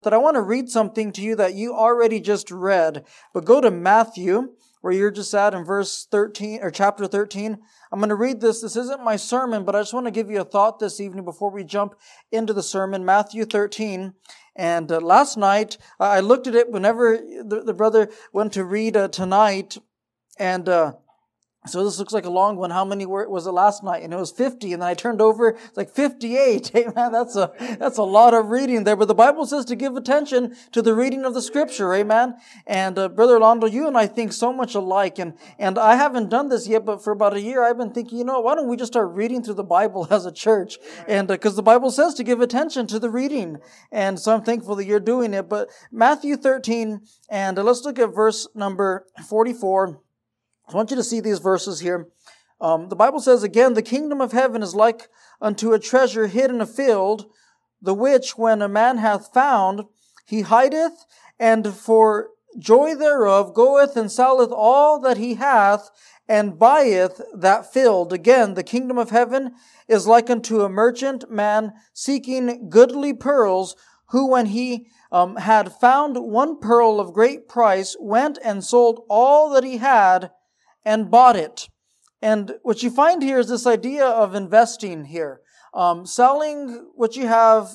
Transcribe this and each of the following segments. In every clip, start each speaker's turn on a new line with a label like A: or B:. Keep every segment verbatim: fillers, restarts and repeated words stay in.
A: that I want to read something to you that you already just read. But go to Matthew, where you're just at in verse thirteen, or chapter thirteen. I'm going to read this. This isn't my sermon, but I just want to give you a thought this evening before we jump into the sermon. Matthew thirteen. And uh, last night, uh, I looked at it whenever the, the brother went to read uh, tonight. And uh, so this looks like a long one. How many were, was it last night? And it was fifty. And then I turned over, it's like fifty-eight. Hey man, that's a, that's a lot of reading there. But the Bible says to give attention to the reading of the scripture. Amen. And uh, Brother Londo, you and I think so much alike. And, and I haven't done this yet, but for about a year, I've been thinking, you know, why don't we just start reading through the Bible as a church? And because uh, the Bible says to give attention to the reading. And so I'm thankful that you're doing it. But Matthew thirteen, and uh, let's look at verse number forty-four. I want you to see these verses here. Um, the Bible says, again, the kingdom of heaven is like unto a treasure hid in a field, the which when a man hath found, he hideth, and for joy thereof goeth and selleth all that he hath, and buyeth that field. Again, the kingdom of heaven is like unto a merchant man seeking goodly pearls, who when he um, had found one pearl of great price, went and sold all that he had, and bought it. And what you find here is this idea of investing here. Um, selling what you have,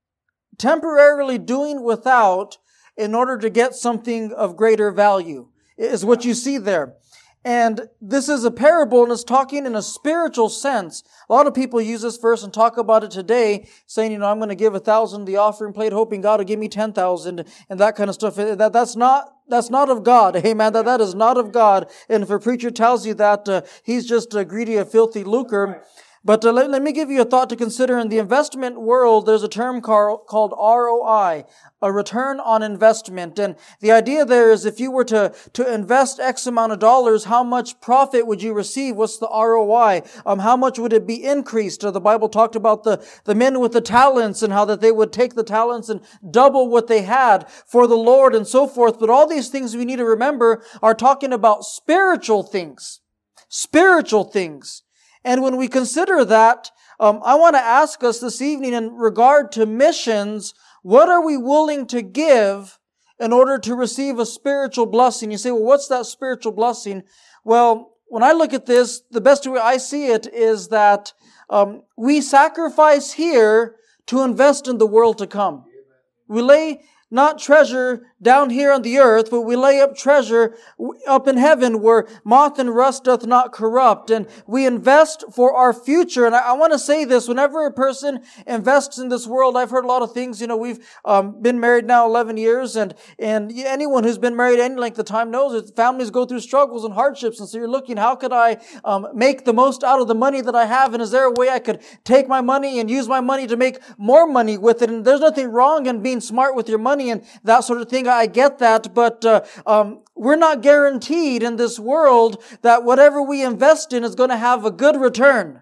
A: temporarily doing without in order to get something of greater value is what you see there. And this is a parable, and it's talking in a spiritual sense. A lot of people use this verse and talk about it today, saying, you know, I'm going to give a thousand the offering plate, hoping God will give me ten thousand, and that kind of stuff. That that's not that's not of God. Amen. That that is not of God. And if a preacher tells you that, uh, he's just a greedy, a filthy lucre. But uh, let, let me give you a thought to consider. In the investment world, there's a term called, called R O I, a return on investment. And the idea there is if you were to, to invest X amount of dollars, how much profit would you receive? What's the R O I? Um, how much would it be increased? Uh, the Bible talked about the, the men with the talents and how that they would take the talents and double what they had for the Lord and so forth. But all these things we need to remember are talking about spiritual things. Spiritual things. And when we consider that, um, I want to ask us this evening in regard to missions, what are we willing to give in order to receive a spiritual blessing? You say, well, what's that spiritual blessing? Well, when I look at this, the best way I see it is that um, we sacrifice here to invest in the world to come. We lay not treasure down here on the earth, but we lay up treasure up in heaven where moth and rust doth not corrupt. And we invest for our future. And I, I want to say this, whenever a person invests in this world, I've heard a lot of things. You know, we've um, been married now eleven years, and and anyone who's been married any length of time knows that families go through struggles and hardships. And so you're looking, how could I um, make the most out of the money that I have? And is there a way I could take my money and use my money to make more money with it? And there's nothing wrong in being smart with your money and that sort of thing. I get that, but uh, um, we're not guaranteed in this world that whatever we invest in is going to have a good return.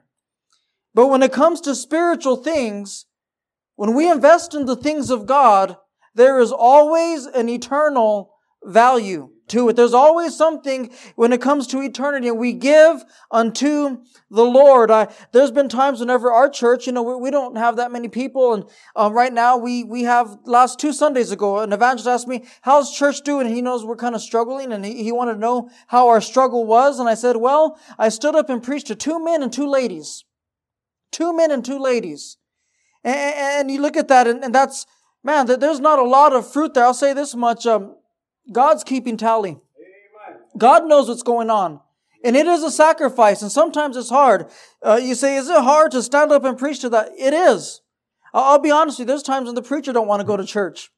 A: But when it comes to spiritual things, when we invest in the things of God, there is always an eternal value to it. There's always something when it comes to eternity, and we give unto the Lord. I, there's been times whenever our church, you know, we, we don't have that many people, and um, right now we we have, last two Sundays ago, an evangelist asked me, how's church doing? And he knows we're kind of struggling, and he, he wanted to know how our struggle was, and I said, well, I stood up and preached to two men and two ladies. Two men and two ladies. And, and you look at that, and, and that's, man, there's not a lot of fruit there. I'll say this much, um, God's keeping tally. Amen. God knows what's going on. And it is a sacrifice, and sometimes it's hard. Uh, you say, is it hard to stand up and preach to that? It is. I'll, I'll be honest with you, there's times when the preacher don't want to go to church.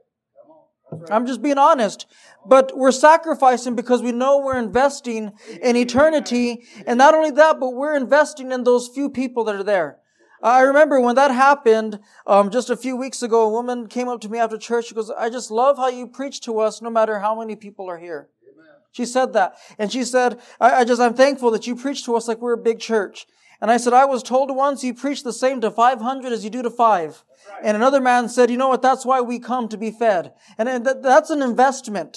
A: Yeah. Right. I'm just being honest. But we're sacrificing because we know we're investing in eternity. And not only that, but we're investing in those few people that are there. I remember when that happened, um, just a few weeks ago, a woman came up to me after church. She goes, I just love how you preach to us no matter how many people are here. Amen. She said that. And she said, I, I just, I'm thankful that you preach to us like we're a big church. And I said, I was told once you preach the same to five hundred as you do to five. Right. And another man said, you know what, that's why we come to be fed. And, and that, that's an investment.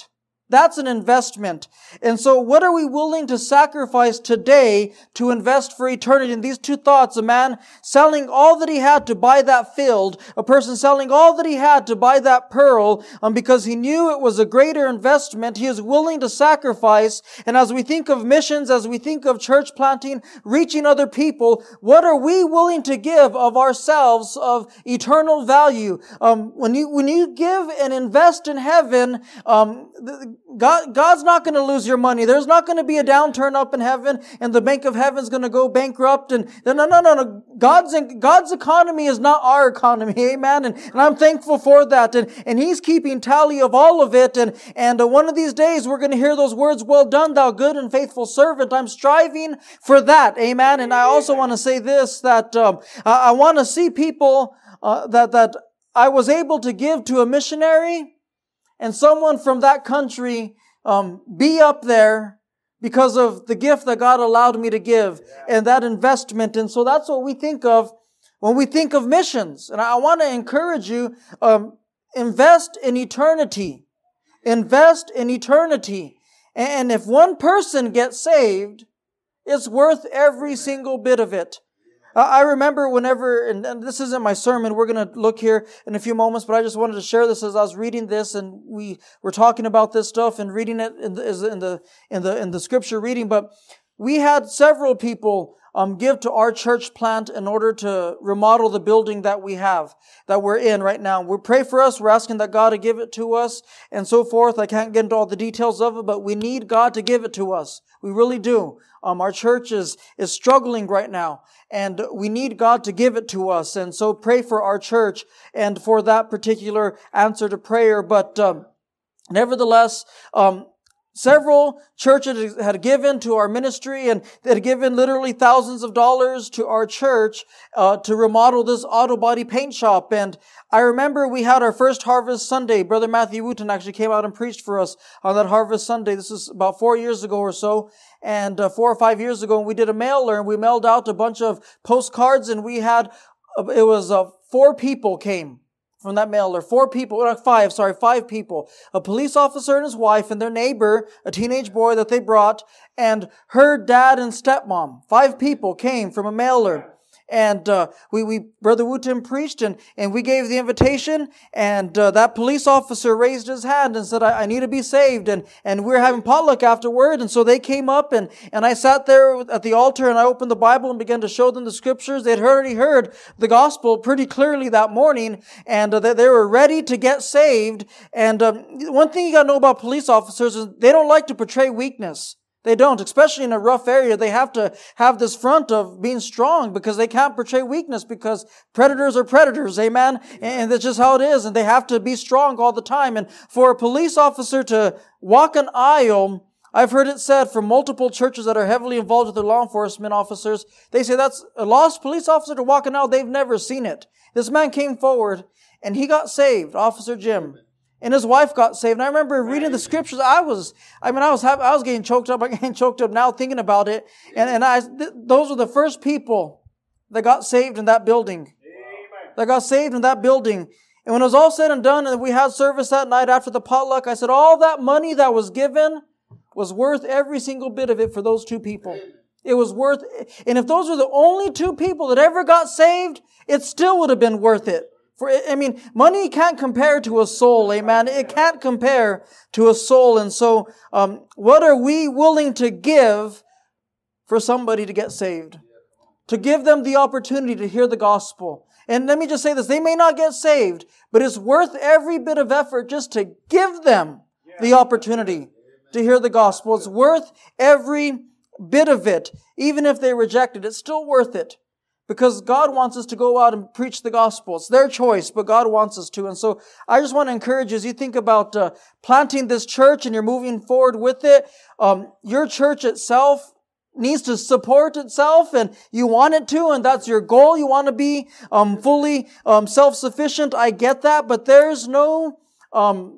A: That's an investment. And so what are we willing to sacrifice today to invest for eternity? And these two thoughts, a man selling all that he had to buy that field, a person selling all that he had to buy that pearl, um, because he knew it was a greater investment, he is willing to sacrifice. And as we think of missions, as we think of church planting, reaching other people, what are we willing to give of ourselves of eternal value? Um, when you, when you give and invest in heaven, um, the, God, God's not going to lose your money. There's not going to be a downturn up in heaven and the bank of heaven's going to go bankrupt. And no, no, no, no. God's, God's economy is not our economy. Amen. And, and I'm thankful for that. And, and He's keeping tally of all of it. And, and uh, one of these days we're going to hear those words, well done, thou good and faithful servant. I'm striving for that. Amen. And I also want to say this, that um, I, I want to see people uh, that, that I was able to give to a missionary, and someone from that country um, be up there because of the gift that God allowed me to give and that investment. And so that's what we think of when we think of missions. And I want to encourage you, um, invest in eternity. Invest in eternity. And if one person gets saved, it's worth every single bit of it. I remember whenever, and this isn't my sermon, we're going to look here in a few moments, but I just wanted to share this as I was reading this, and we were talking about this stuff and reading it in the in the in the, in the scripture reading. But we had several people um, give to our church plant in order to remodel the building that we have, that we're in right now. We pray for us. We're asking that God to give it to us and so forth. I can't get into all the details of it, but we need God to give it to us. We really do. Um, our church is, is struggling right now, and we need God to give it to us. And so pray for our church and for that particular answer to prayer. But um, nevertheless, um, several churches had given to our ministry, and they had given literally thousands of dollars to our church uh, to remodel this auto body paint shop. And I remember we had our first Harvest Sunday. Brother Matthew Wooten actually came out and preached for us on that Harvest Sunday. This is about four years ago or so. And uh, four or five years ago, we did a mailer, and we mailed out a bunch of postcards, and we had, uh, it was uh, four people came from that mailer. Four people, uh, five, sorry, five people. A police officer and his wife and their neighbor, a teenage boy that they brought, and her dad and stepmom. Five people came from a mailer. And uh, we, we, Brother Wooten preached, and, and we gave the invitation, and uh, that police officer raised his hand and said, I, I need to be saved. And, and we were having potluck afterward, and so they came up, and, and I sat there at the altar, and I opened the Bible and began to show them the scriptures. They'd already heard the gospel pretty clearly that morning, and uh, they, they were ready to get saved. And um, one thing you got to know about police officers is they don't like to portray weakness. They don't, especially in a rough area. They have to have this front of being strong because they can't portray weakness, because predators are predators, amen? And that's just how it is. And they have to be strong all the time. And for a police officer to walk an aisle, I've heard it said from multiple churches that are heavily involved with their law enforcement officers, they say that's a lost police officer to walk an aisle. They've never seen it. This man came forward and he got saved, Officer Jim. And his wife got saved. And I remember reading the scriptures. I was, I mean, I was, I was getting choked up. I'm getting choked up now thinking about it. And, and I, th- those were the first people that got saved in that building. Amen. That got saved in that building. And when it was all said and done, and we had service that night after the potluck, I said, all that money that was given was worth every single bit of it for those two people. It was worth, and if those were the only two people that ever got saved, it still would have been worth it. For, I mean, money can't compare to a soul, amen? It can't compare to a soul. And so, um, what are we willing to give for somebody to get saved? To give them the opportunity to hear the gospel. And let me just say this, they may not get saved, but it's worth every bit of effort just to give them the opportunity to hear the gospel. It's worth every bit of it. Even if they reject it, it's still worth it. Because God wants us to go out and preach the gospel. It's their choice, but God wants us to. And so I just want to encourage you, as you think about uh, planting this church and you're moving forward with it, um, your church itself needs to support itself, and you want it to, and that's your goal. You want to be um, fully um, self-sufficient. I get that, but there's no um,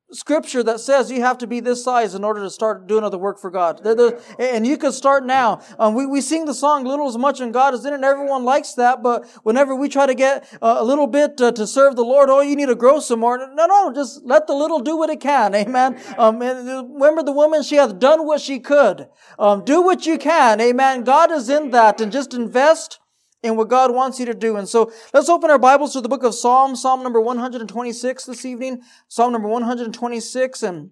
A: scripture that says you have to be this size in order to start doing other work for God. There, there, and you could start now. Um, we, we sing the song, little as much in God is in it, and everyone likes that, but whenever we try to get uh, a little bit uh, to serve the Lord, oh, you need to grow some more. No, no, just let the little do what it can. Amen. Um, and remember the woman, she hath done what she could. Um, do what you can. Amen. God is in that, and just invest in what God wants you to do. And so let's open our Bibles to the book of Psalms, Psalm number one hundred twenty-six this evening. Psalm number one hundred twenty-six. And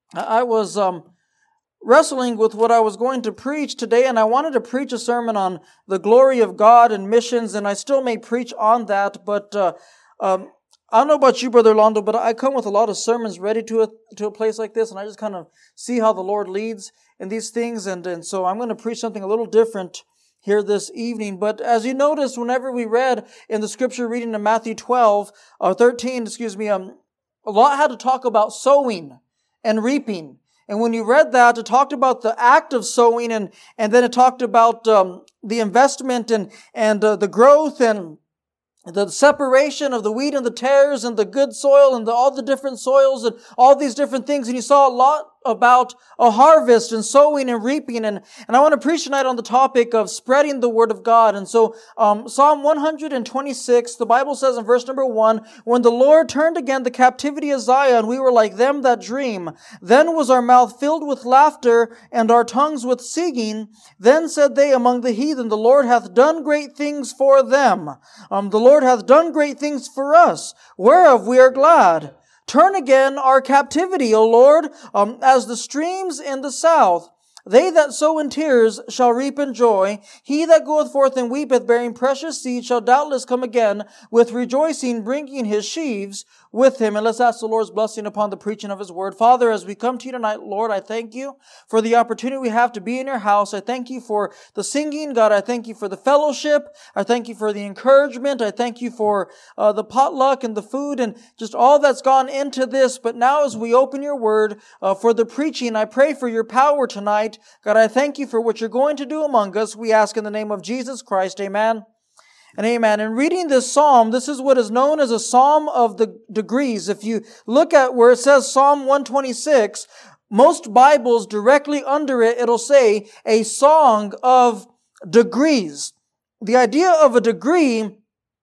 A: I was um, wrestling with what I was going to preach today, and I wanted to preach a sermon on the glory of God and missions, and I still may preach on that, but uh, um, I don't know about you, Brother Londo, but I come with a lot of sermons ready to a, to a place like this, and I just kind of see how the Lord leads in these things, and, and so I'm going to preach something a little different here this evening. But as you notice, whenever we read in the scripture reading in Matthew twelve, or thirteen, excuse me, um, a lot had to talk about sowing and reaping. And when you read that, it talked about the act of sowing, and, and then it talked about um, the investment and, and uh, the growth and the separation of the wheat and the tares and the good soil and the, all the different soils and all these different things. And you saw a lot about a harvest and sowing and reaping. And, and I want to preach tonight on the topic of spreading the word of God. And so um, Psalm one hundred twenty-six, the Bible says in verse number one, when the Lord turned again the captivity of Zion, we were like them that dream. Then was our mouth filled with laughter and our tongues with singing. Then said they among the heathen, the Lord hath done great things for them. Um, the Lord hath done great things for us, whereof we are glad. Turn again our captivity, O Lord, um, as the streams in the south. They that sow in tears shall reap in joy. He that goeth forth and weepeth, bearing precious seed, shall doubtless come again with rejoicing, bringing his sheaves with him. And let's ask the Lord's blessing upon the preaching of his word. Father, as we come to you tonight, Lord, I thank you for the opportunity we have to be in your house. I thank you for the singing. God, I thank you for the fellowship. I thank you for the encouragement. I thank you for uh, the potluck and the food and just all that's gone into this. But now as we open your word uh, for the preaching, I pray for your power tonight. God, I thank you for what you're going to do among us. We ask in the name of Jesus Christ. Amen. And amen. In reading this psalm, this is what is known as a psalm of the degrees. If you look at where it says Psalm one twenty-six, most Bibles directly under it, it'll say a song of degrees. The idea of a degree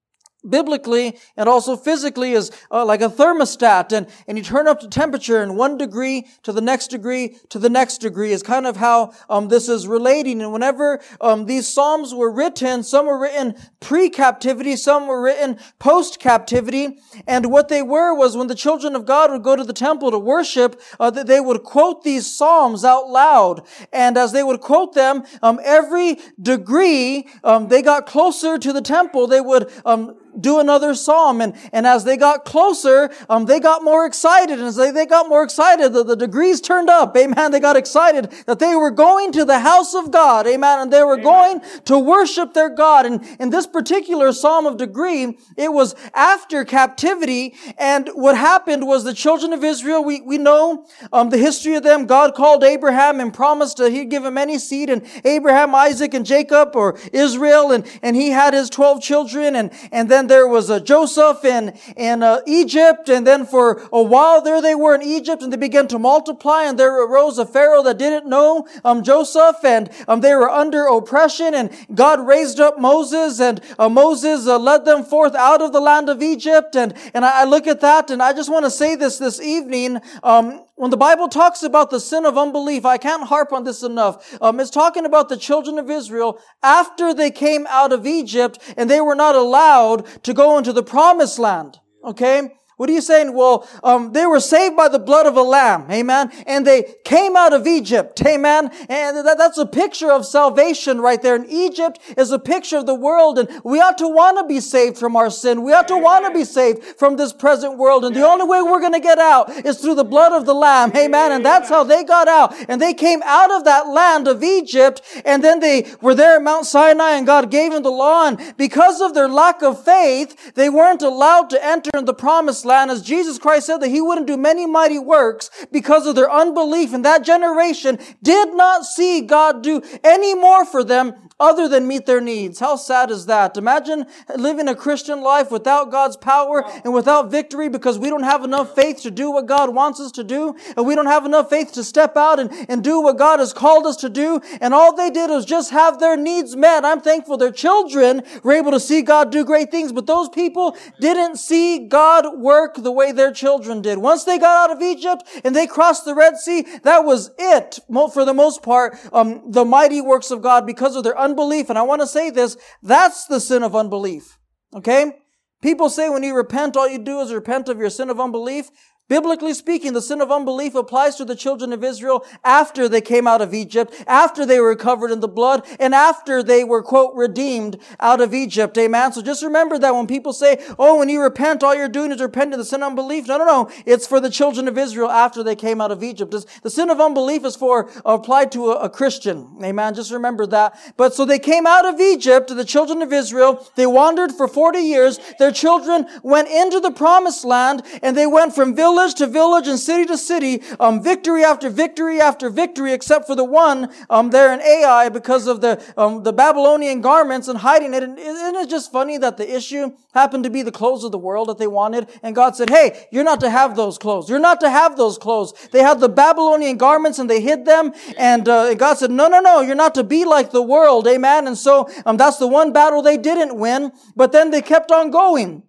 A: biblically and also physically is uh, like a thermostat, and, and you turn up the temperature in one degree to the next degree to the next degree is kind of how um, this is relating. And whenever um, these psalms were written, some were written pre-captivity, some were written post-captivity, and what they were was when the children of God would go to the temple to worship, uh, that they would quote these psalms out loud, and as they would quote them, um, every degree um, they got closer to the temple, they would um, do another psalm. And, and as they got closer, um, they got more excited. And as they, they got more excited, the, the degrees turned up. Amen. They got excited that they were going to the house of God. Amen. And they were Amen. Going to worship their God. And in this particular psalm of degree, it was after captivity. And what happened was the children of Israel, we, we know um, the history of them. God called Abraham and promised that he'd give him any seed. And Abraham, Isaac, and Jacob, or Israel, and, and he had his twelve children. And, and then there was uh, Joseph in, in uh, Egypt, and then for a while there they were in Egypt, and they began to multiply, and there arose a Pharaoh that didn't know um, Joseph, and um, they were under oppression, and God raised up Moses, and uh, Moses uh, led them forth out of the land of Egypt, and, and I, I look at that, and I just want to say this this evening, um, when the Bible talks about the sin of unbelief, I can't harp on this enough. Um, it's talking about the children of Israel after they came out of Egypt and they were not allowed to go into the promised land. Okay? What are you saying? Well, um, they were saved by the blood of a lamb. Amen. And they came out of Egypt. Amen. And that, that's a picture of salvation right there. And Egypt is a picture of the world. And we ought to want to be saved from our sin. We ought to want to be saved from this present world. And the only way we're going to get out is through the blood of the lamb. Amen. And that's how they got out. And they came out of that land of Egypt. And then they were there at Mount Sinai, and God gave them the law. And because of their lack of faith, they weren't allowed to enter in the promised land, as Jesus Christ said that he wouldn't do many mighty works because of their unbelief. And that generation did not see God do any more for them other than meet their needs. How sad is that? Imagine living a Christian life without God's power and without victory because we don't have enough faith to do what God wants us to do, and we don't have enough faith to step out and, and do what God has called us to do, and all they did was just have their needs met. I'm thankful their children were able to see God do great things, but those people didn't see God work the way their children did. Once they got out of Egypt and they crossed the Red Sea, that was it, for the most part, um, the mighty works of God because of their unbelief. And I want to say this, that's the sin of unbelief. Okay? People say when you repent, all you do is repent of your sin of unbelief. Biblically speaking, the sin of unbelief applies to the children of Israel after they came out of Egypt, after they were covered in the blood, and after they were, quote, redeemed out of Egypt. Amen? So just remember that when people say, oh, when you repent, all you're doing is repenting of the sin of unbelief. No, no, no. It's for the children of Israel after they came out of Egypt. The sin of unbelief is for, applied to a, a Christian. Amen? Just remember that. But so they came out of Egypt, the children of Israel. They wandered for forty years. Their children went into the promised land, and they went from village to village and city to city, um, victory after victory after victory, except for the one um, there in Ai because of the um, the Babylonian garments and hiding it. And isn't it just funny that the issue happened to be the clothes of the world that they wanted? And God said, hey, you're not to have those clothes. You're not to have those clothes. They had the Babylonian garments and they hid them. And uh, God said, no, no, no, you're not to be like the world. Amen. And so um, that's the one battle they didn't win. But then they kept on going.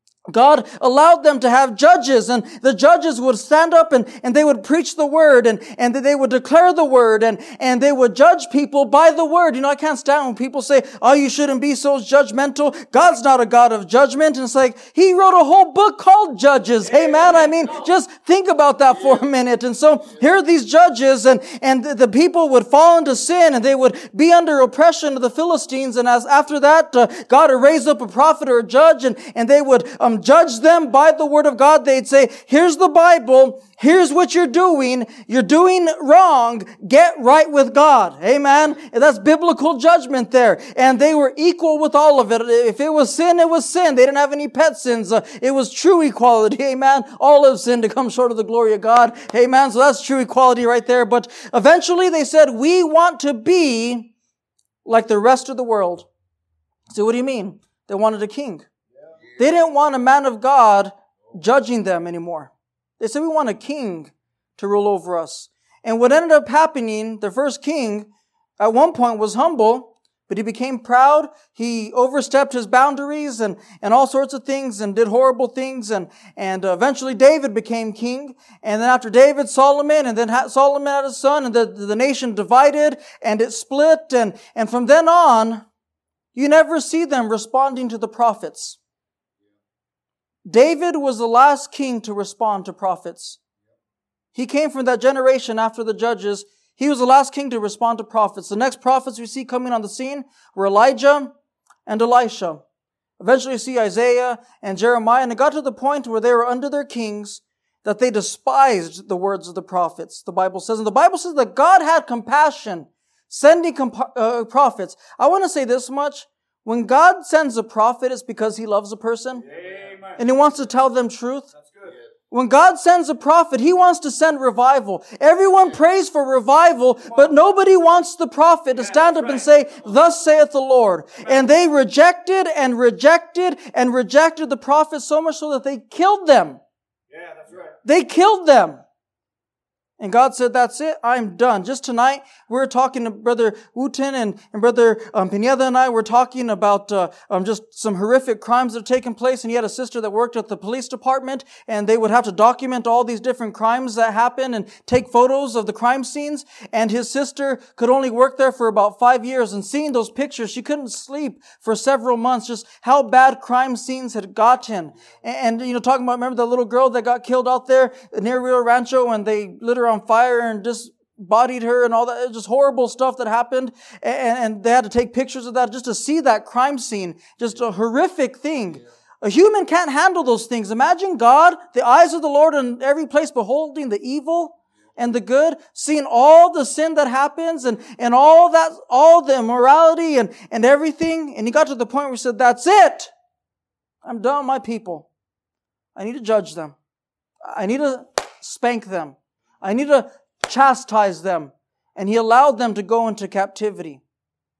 A: God allowed them to have judges, and the judges would stand up and, and they would preach the word, and, and they would declare the word, and, and they would judge people by the word. You know, I can't stand when people say, oh, you shouldn't be so judgmental. God's not a God of judgment. And it's like, He wrote a whole book called Judges. Hey, man, I mean, just think about that for a minute. And so here are these judges, and, and the, the people would fall into sin, and they would be under oppression of the Philistines. And as after that, uh, God would raise up a prophet or a judge, and, and they would um, judge them by the word of God. They'd say, here's the Bible. Here's what you're doing. You're doing wrong. Get right with God. Amen. And that's biblical judgment there. And they were equal with all of it. If it was sin, it was sin. They didn't have any pet sins. Uh, it was true equality. Amen. All have sinned to come short of the glory of God. Amen. So that's true equality right there. But eventually they said, we want to be like the rest of the world. So what do you mean? They wanted a king. They didn't want a man of God judging them anymore. They said, we want a king to rule over us. And what ended up happening, the first king at one point was humble, but he became proud. He overstepped his boundaries and, and all sorts of things and did horrible things. And, and uh, eventually David became king. And then after David, Solomon, and then Solomon had his son, and the, the nation divided and it split. And, and from then on, you never see them responding to the prophets. David was the last king to respond to prophets. He came from that generation after the judges. He was the last king to respond to prophets. The next prophets we see coming on the scene were Elijah and Elisha. Eventually you see Isaiah and Jeremiah, and it got to the point where they were under their kings that they despised the words of the prophets, the Bible says. And the Bible says that God had compassion, sending comp- uh, prophets. I want to say this much. When God sends a prophet, it's because He loves a person. Amen. And He wants to tell them truth. That's good. When God sends a prophet, He wants to send revival. Everyone prays for revival, but nobody wants the prophet to stand up and say, thus saith the Lord. And they rejected and rejected and rejected the prophets so much so that they killed them. Yeah, that's right. They killed them. And God said, that's it, I'm done. Just tonight, we were talking to Brother Wooten and, and Brother um, Pineda and I were talking about uh, um, just some horrific crimes that have taken place. And he had a sister that worked at the police department, and they would have to document all these different crimes that happen and take photos of the crime scenes. And his sister could only work there for about five years. And seeing those pictures, she couldn't sleep for several months, just how bad crime scenes had gotten. And, and you know, talking about, remember the little girl that got killed out there near Rio Rancho, and they lit her on fire and disbodied her and all that. It was just horrible stuff that happened. And, and they had to take pictures of that just to see that crime scene. Just a horrific thing. A human can't handle those things. Imagine God, the eyes of the Lord in every place, beholding the evil and the good, seeing all the sin that happens and, and all that, all the immorality and, and everything. And He got to the point where He said, that's it. I'm done with my people. I need to judge them. I need to spank them. I need to chastise them. And He allowed them to go into captivity.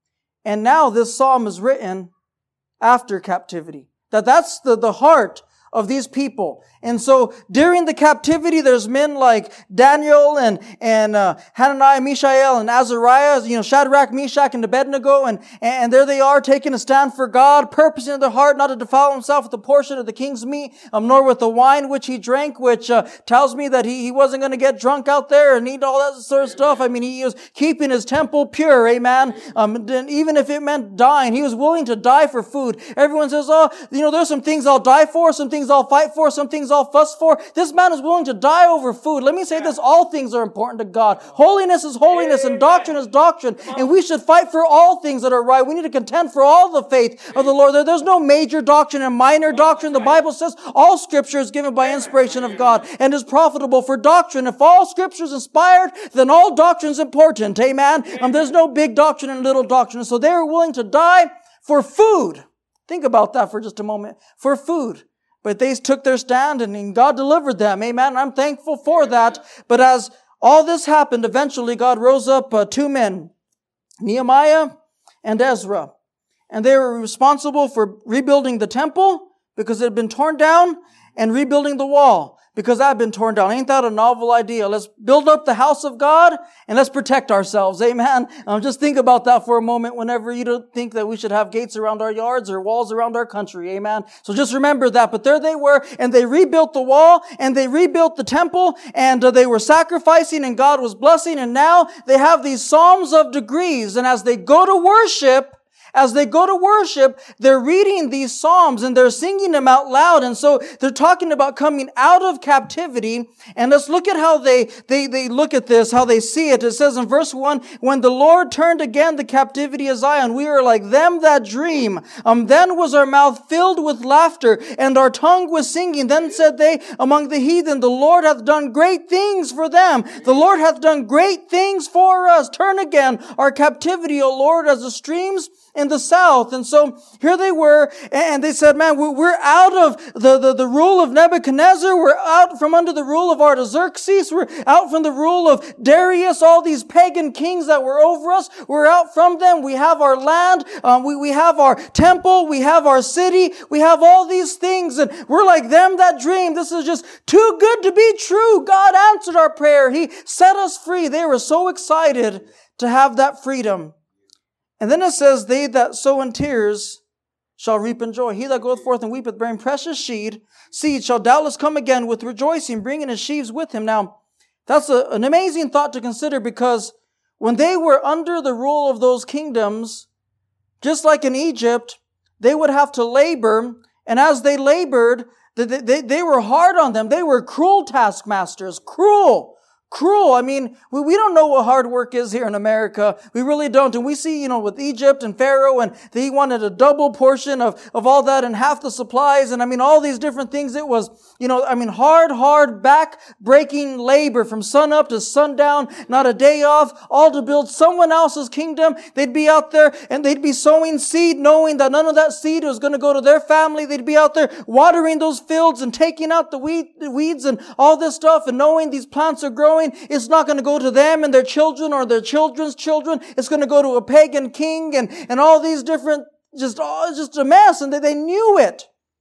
A: And now this psalm is written after captivity. That that's the, the heart of these people. And so during the captivity, there's men like Daniel and, and uh, Hananiah, Mishael, and Azariah, you know, Shadrach, Meshach, and Abednego. And, and there they are taking a stand for God, purposing in their heart not to defile himself with the portion of the king's meat, um, nor with the wine which he drank, which uh, tells me that he, he wasn't going to get drunk out there and eat all that sort of stuff. I mean, he was keeping his temple pure, amen. Um, and even if it meant dying, he was willing to die for food. Everyone says, oh, you know, there's some things I'll die for, some things I'll fight for, some things I'll fuss for. This man is willing to die over food. Let me say this, all things are important to God. Holiness is holiness and doctrine is doctrine. And we should fight for all things that are right. We need to contend for all the faith of the Lord. There, there's no major doctrine and minor doctrine. The Bible says all scripture is given by inspiration of God and is profitable for doctrine. If all scripture is inspired, then all doctrine is important. Amen. Um, there's no big doctrine and little doctrine. So they were willing to die for food. Think about that for just a moment. For food. But they took their stand and God delivered them. Amen. I'm thankful for that. But as all this happened, eventually God rose up uh, two men, Nehemiah and Ezra. And they were responsible for rebuilding the temple because it had been torn down and rebuilding the wall because that had been torn down. Ain't that a novel idea? Let's build up the house of God and let's protect ourselves. Amen. Um, just think about that for a moment whenever you don't think that we should have gates around our yards or walls around our country. Amen. So just remember that. But there they were, and they rebuilt the wall and they rebuilt the temple, and uh, they were sacrificing and God was blessing, and now they have these Psalms of degrees, and as they go to worship, As they go to worship, they're reading these Psalms and they're singing them out loud. And so they're talking about coming out of captivity. And let's look at how they, they, they look at this, how they see it. It says in verse one, when the Lord turned again the captivity of Zion, we are like them that dream. Um, then was our mouth filled with laughter and our tongue was singing. Then said they among the heathen, the Lord hath done great things for them. The Lord hath done great things for us. Turn again our captivity, O Lord, as the streams in the south. And so here they were, and they said, man, we're out of the, the, the rule of Nebuchadnezzar. We're out from under the rule of Artaxerxes. We're out from the rule of Darius, all these pagan kings that were over us. We're out from them. We have our land. Um, we, we have our temple. We have our city. We have all these things. And we're like them that dream. This is just too good to be true. God answered our prayer. He set us free. They were so excited to have that freedom. And then it says, they that sow in tears shall reap in joy. He that goeth forth and weepeth, bearing precious seed, seed shall doubtless come again with rejoicing, bringing his sheaves with him. Now, that's a, an amazing thought to consider, because when they were under the rule of those kingdoms, just like in Egypt, they would have to labor. And as they labored, they, they, they were hard on them. They were cruel taskmasters, cruel. Cruel. I mean, we, we don't know what hard work is here in America. We really don't. And we see, you know, with Egypt and Pharaoh, and he wanted a double portion of, of all that and half the supplies. And I mean, all these different things. It was, you know, I mean, hard, hard, back-breaking labor from sun up to sundown, not a day off, all to build someone else's kingdom. They'd be out there and they'd be sowing seed, knowing that none of that seed was going to go to their family. They'd be out there watering those fields and taking out the weed, the weeds and all this stuff, and knowing these plants are growing. It's not going to go to them and their children or their children's children. It's going to go to a pagan king and, and all these different, just, oh, just a mess. And they, they knew it.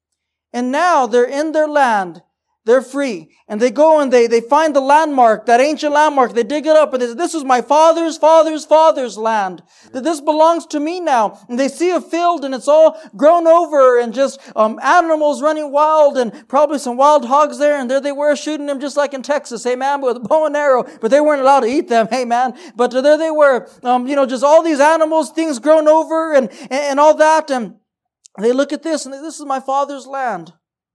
A: And now they're in their land. They're free. And they go and they, they find the landmark, that ancient landmark. They dig it up and they say, this is my father's father's father's land. That this belongs to me now. And they see a field and it's all grown over and just um, animals running wild and probably some wild hogs there. And there they were shooting them just like in Texas, hey man, with a bow and arrow. But they weren't allowed to eat them, hey man. But uh, there they were, um, you know, just all these animals, things grown over and, and, and all that. And they look at this and they, this is my father's land.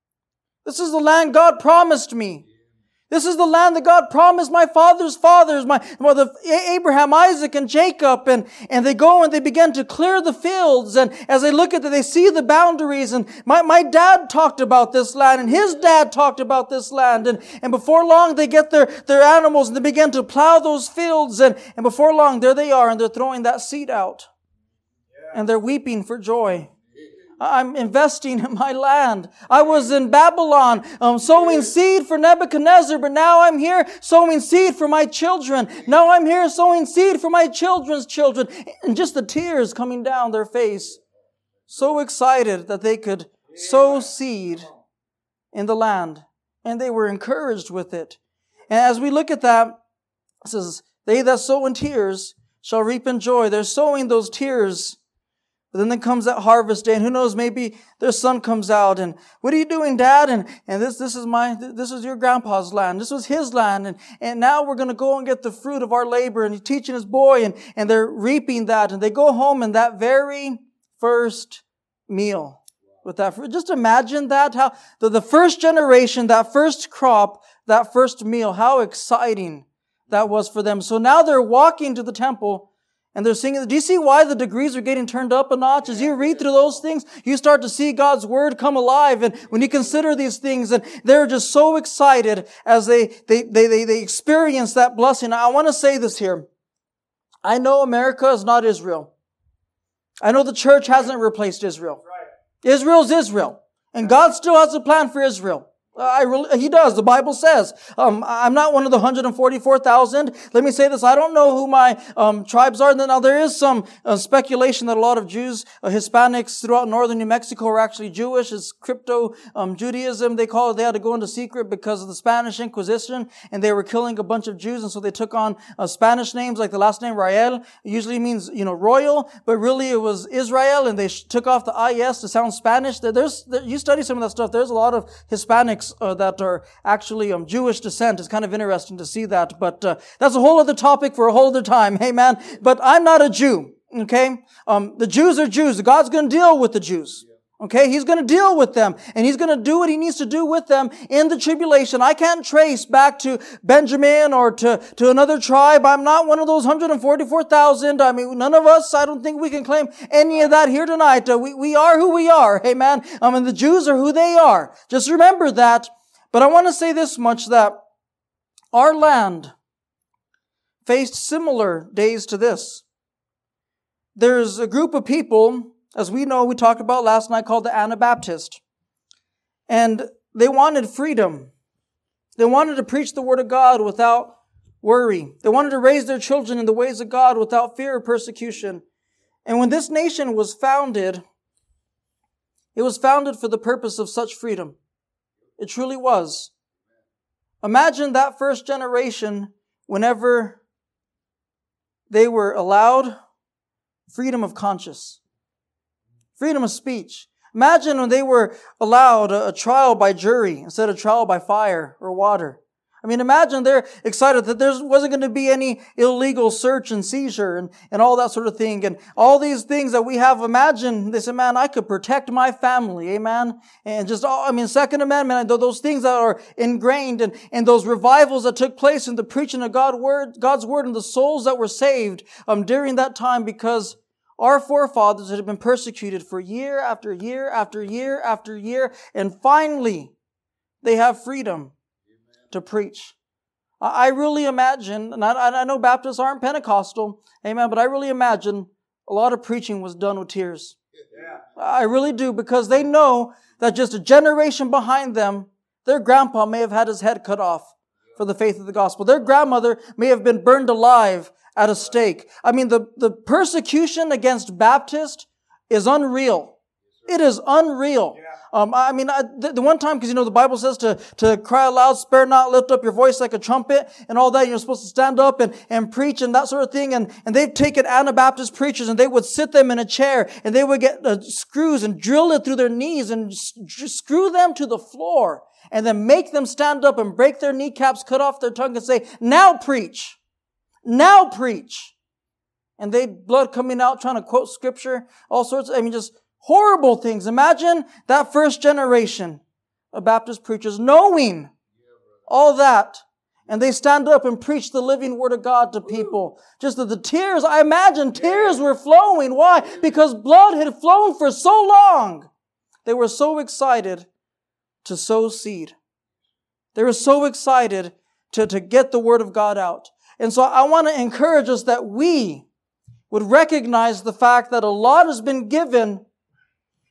A: This is the land God promised me. This is the land that God promised my father's fathers, my mother Abraham, Isaac, and Jacob. And, and they go and they begin to clear the fields. And as they look at it, they see the boundaries. And my, my dad talked about this land, and his dad talked about this land. And, and before long, they get their, their animals and they begin to plow those fields. And, and before long, there they are, and they're throwing that seed out. And they're weeping for joy. I'm investing in my land. I was in Babylon um, sowing seed for Nebuchadnezzar, but now I'm here sowing seed for my children. Now I'm here sowing seed for my children's children. And just the tears coming down their face. So excited that they could sow seed in the land. And they were encouraged with it. And as we look at that, it says, they that sow in tears shall reap in joy. They're sowing those tears. But then there comes that harvest day, and who knows, maybe their son comes out, and what are you doing, Dad? And and this this is my this is your grandpa's land. This was his land, and and now we're going to go and get the fruit of our labor. And he's teaching his boy, and and they're reaping that, and they go home, and that very first meal with that fruit. Just imagine that, how the, the first generation, that first crop, that first meal, how exciting that was for them. So now they're walking to the temple. And they're singing. Do you see why the degrees are getting turned up a notch? As you read through those things, you start to see God's Word come alive. And when you consider these things, and they're just so excited as they, they, they, they, they experience that blessing. I want to say this here. I know America is not Israel. I know the church hasn't replaced Israel. Israel's Israel. And God still has a plan for Israel. I really, he does. The Bible says. Um, I'm not one of the one hundred forty-four thousand. Let me say this. I don't know who my um, tribes are. Now, there is some uh, speculation that a lot of Jews, uh, Hispanics throughout northern New Mexico are actually Jewish. It's crypto um, Judaism. They call it. They had to go into secret because of the Spanish Inquisition, and they were killing a bunch of Jews, and so they took on uh, Spanish names, like the last name Rael. It usually means, you know, royal, but really it was Israel, and they sh- took off the I S to sound Spanish. There's, there, you study some of that stuff. There's a lot of Hispanics Uh, that are actually um, Jewish descent. It's kind of interesting to see that, but uh, that's a whole other topic for a whole other time. Hey, man, but I'm not a Jew, okay? Um, the Jews are Jews. God's going to deal with the Jews, okay? He's going to deal with them, and He's going to do what He needs to do with them in the tribulation. I can't trace back to Benjamin or to, to another tribe. I'm not one of those one hundred forty-four thousand. I mean, none of us, I don't think we can claim any of that here tonight. Uh, we, we are who we are, hey, man. I mean, the Jews are who they are. Just remember that. But I want to say this much, that our land faced similar days to this. There's a group of people, as we know, we talked about last night, called the Anabaptist. And they wanted freedom. They wanted to preach the Word of God without worry. They wanted to raise their children in the ways of God without fear of persecution. And when this nation was founded, it was founded for the purpose of such freedom. It truly was. Imagine that first generation, whenever they were allowed freedom of conscience, freedom of speech. Imagine when they were allowed a, a trial by jury instead of trial by fire or water. I mean, imagine they're excited that there wasn't going to be any illegal search and seizure and, and all that sort of thing. And all these things that we have, imagine, they said, man, I could protect my family, amen? And just, all, I mean, Second Amendment, those things that are ingrained and, and those revivals that took place in the preaching of God word, God's Word and the souls that were saved um, during that time, because our forefathers had been persecuted for year after year after year after year. And finally, they have freedom to preach. I really imagine, and I, I know Baptists aren't Pentecostal, amen, but I really imagine a lot of preaching was done with tears. Yeah. I really do, because they know that just a generation behind them, their grandpa may have had his head cut off for the faith of the gospel. Their grandmother may have been burned alive at a stake. I mean, the, the persecution against Baptists is unreal. It is unreal. Yeah. Um, I mean, I, the, the one time, because, you know, the Bible says to, to cry aloud, spare not, lift up your voice like a trumpet and all that. You're supposed to stand up and, and preach and that sort of thing. And, and they've taken Anabaptist preachers and they would sit them in a chair and they would get uh, screws and drill it through their knees and s- screw them to the floor and then make them stand up and break their kneecaps, cut off their tongue and say, now preach. Now preach. And they blood coming out trying to quote scripture, all sorts of, I mean, just horrible things. Imagine that first generation of Baptist preachers knowing all that. And they stand up and preach the living Word of God to people. Just that the tears, I imagine tears were flowing. Why? Because blood had flown for so long. They were so excited to sow seed. They were so excited to, to get the Word of God out. And so I want to encourage us that we would recognize the fact that a lot has been given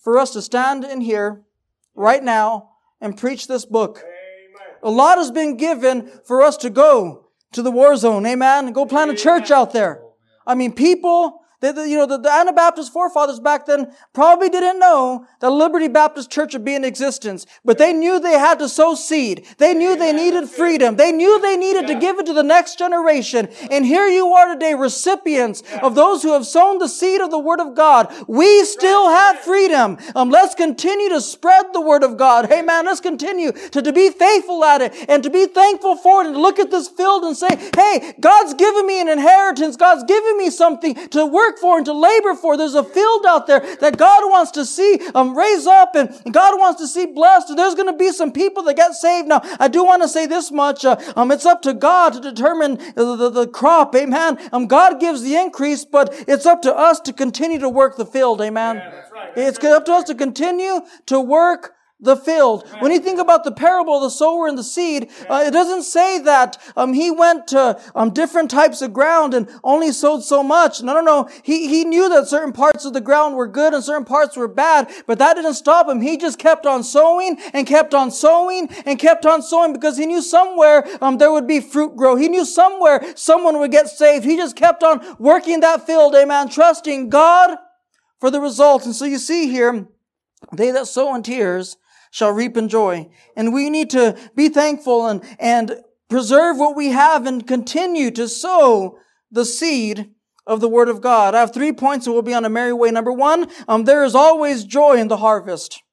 A: for us to stand in here right now and preach this book. A lot has been given for us to go to the war zone. Amen. Go plant a church out there. I mean, people, they, they, you know, the, the Anabaptist forefathers back then probably didn't know that Liberty Baptist Church would be in existence, but they knew they had to sow seed. They knew they needed freedom. They knew they needed to give it to the next generation. And here you are today, recipients of those who have sown the seed of the Word of God. We still have freedom. Um, let's continue to spread the Word of God. Hey man, let's continue to, to be faithful at it and to be thankful for it and to look at this field and say, hey, God's given me an inheritance. God's given me something to work for and to labor for. There's a field out there that God wants to see um, raise up and God wants to see blessed. There's going to be some people that get saved. Now, I do want to say this much. Uh, um, it's up to God to determine the, the, the crop. Amen. Um, God gives the increase, but it's up to us to continue to work the field. Amen. Yeah, that's right. It's up to us to continue to work the field. When you think about the parable of the sower and the seed, uh, it doesn't say that um, he went to um, different types of ground and only sowed so much. No, no, no. He, he knew that certain parts of the ground were good and certain parts were bad, but that didn't stop him. He just kept on sowing and kept on sowing and kept on sowing because he knew somewhere um, there would be fruit grow. He knew somewhere someone would get saved. He just kept on working that field, amen, trusting God for the results. And so you see here, they that sow in tears shall reap in joy. And we need to be thankful and, and preserve what we have and continue to sow the seed of the Word of God. I have three points and we'll be on a merry way. Number one, um, there is always joy in the harvest.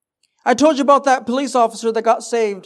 A: I told you about that police officer that got saved.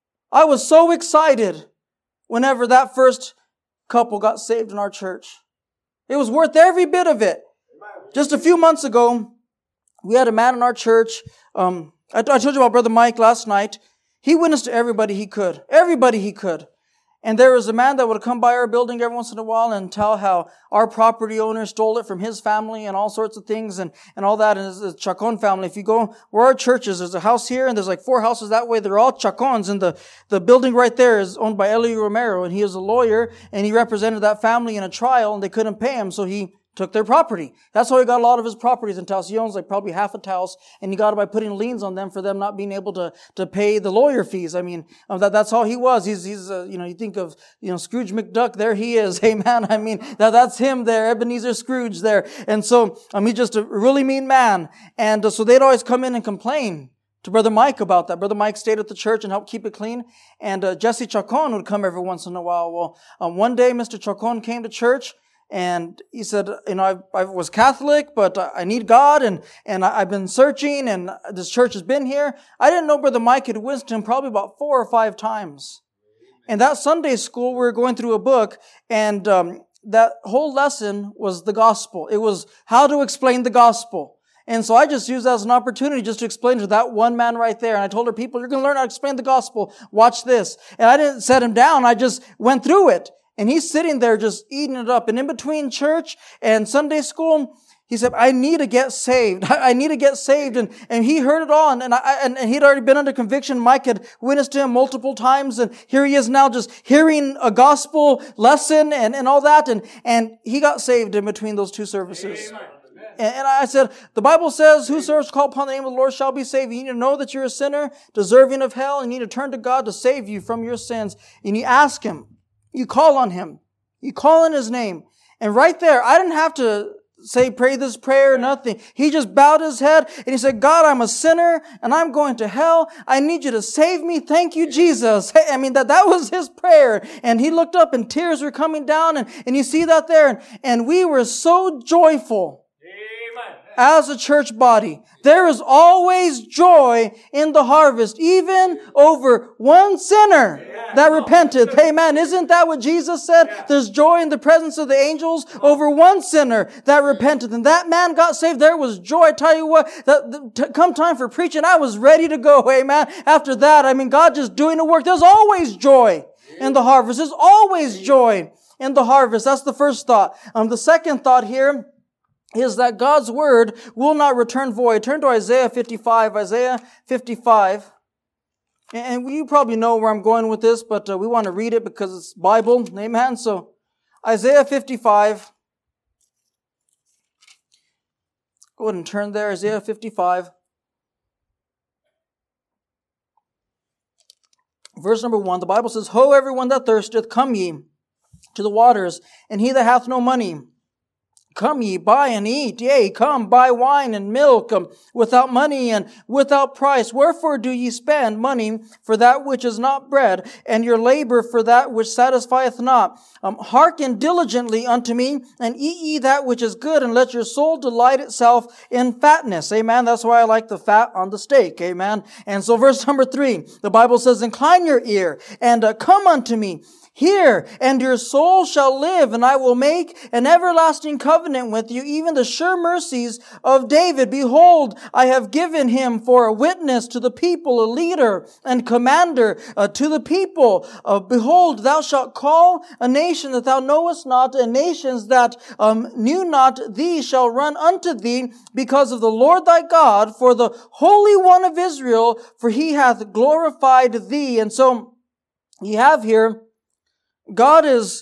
A: I was so excited whenever that first couple got saved in our church. It was worth every bit of it. Just a few months ago, we had a man in our church, um, I, I told you about Brother Mike last night. He witnessed to everybody he could. Everybody he could. And there was a man that would come by our building every once in a while and tell how our property owner stole it from his family and all sorts of things and, and all that. And it's the Chacon family. If you go where our church is, there's a house here and there's like four houses that way. They're all Chacons. And the, the building right there is owned by Eli Romero. And he is a lawyer and he represented that family in a trial and they couldn't pay him. So he took their property. That's how he got a lot of his properties in Taos. He owns like probably half a Taos, and he got it by putting liens on them for them not being able to, to pay the lawyer fees. I mean, um, that, that's all he was. He's, he's, uh, you know, you think of, you know, Scrooge McDuck, there he is. Hey man, I mean, that, that's him there, Ebenezer Scrooge there. And so, um, he's just a really mean man. And uh, so they'd always come in and complain to Brother Mike about that. Brother Mike stayed at the church and helped keep it clean. And uh, Jesse Chacon would come every once in a while. Well, um, one day Mister Chacon came to church, and he said, you know, I, I was Catholic, but I need God, and, and I, I've been searching, and this church has been here. I didn't know Brother Mike had witnessed him probably about four or five times. And that Sunday school, we were going through a book, and um, that whole lesson was the gospel. It was how to explain the gospel. And so I just used that as an opportunity just to explain to that one man right there. And I told her, people, you're going to learn how to explain the gospel. Watch this. And I didn't set him down. I just went through it. And he's sitting there just eating it up. And in between church and Sunday school, he said, I need to get saved. I need to get saved. And, and he heard it all. And, I, and, and he'd already been under conviction. Mike had witnessed to him multiple times. And here he is now just hearing a gospel lesson and, and all that. And, and he got saved in between those two services. Amen. And I said, the Bible says, whosoever call upon the name of the Lord shall be saved. You need to know that you're a sinner, deserving of hell. And you need to turn to God to save you from your sins. And you ask Him. You call on Him. You call in His name. And right there, I didn't have to say, pray this prayer or nothing. He just bowed his head and he said, God, I'm a sinner and I'm going to hell. I need you to save me. Thank you, Jesus. I mean, that, that was his prayer. And he looked up and tears were coming down. And, and you see that there. And, and we were so joyful. As a church body, there is always joy in the harvest, even over one sinner that repenteth. Amen. Isn't that what Jesus said? There's joy in the presence of the angels over one sinner that repenteth. And that man got saved. There was joy. I tell you what, that, that, come time for preaching, I was ready to go. Amen. After that, I mean, God just doing the work. There's always joy in the harvest. There's always joy in the harvest. That's the first thought. Um, the second thought here is that God's word will not return void. Turn to Isaiah fifty-five. Isaiah fifty-five. And you probably know where I'm going with this, but uh, we want to read it because it's Bible. Amen. So Isaiah fifty-five. Go ahead and turn there, Isaiah fifty-five. Verse number one, the Bible says, Ho, everyone that thirsteth, come ye to the waters, and he that hath no money, come ye, buy and eat. Yea, come, buy wine and milk um, without money and without price. Wherefore do ye spend money for that which is not bread, and your labor for that which satisfieth not? Um, hearken diligently unto me, and eat ye that which is good, and let your soul delight itself in fatness. Amen. That's why I like the fat on the steak. Amen. And so verse number three, the Bible says, Incline your ear, and uh, come unto me. Hear, and your soul shall live, and I will make an everlasting covenant with you, even the sure mercies of David. Behold, I have given him for a witness to the people, a leader and commander uh, to the people. Uh, Behold, thou shalt call a nation that thou knowest not, and nations that um, knew not thee shall run unto thee, because of the Lord thy God, for the Holy One of Israel, for he hath glorified thee. And so you have here, God is,